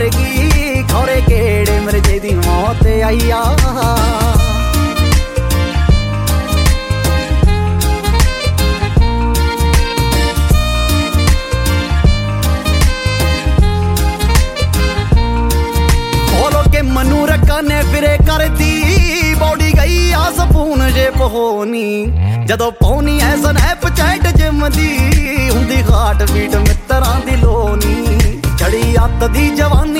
ਖੌਰੇ ਕਿਹੜੇ ਮਿਰਜੇ ਦੀ ਮੌਤ ਆਈ ਆ। ਬੋਲੋ ਕੇ ਮਨੂੰ ਰੱਖਾਂ ਨੇ ਫਿਰੇ ਕਰਦੀ ਬੌਡੀ ਗਈ ਆ ਸਪੂਨ ਜੇ ਪਹੋਨੀ ਜਦੋਂ ਪਾਉਣੀ ਐ ਸਨੈਪ ਚੈਟ ਜਿਮ ਦੀ ਹੁੰਦੀ ਹਾਰਟ ਬੀਟ ਮਿੱਤਰਾਂ ਦੀ ਲੋਨੀ ਚੜੀ ਅੱਤ ਦੀ ਜਵਾਨੀ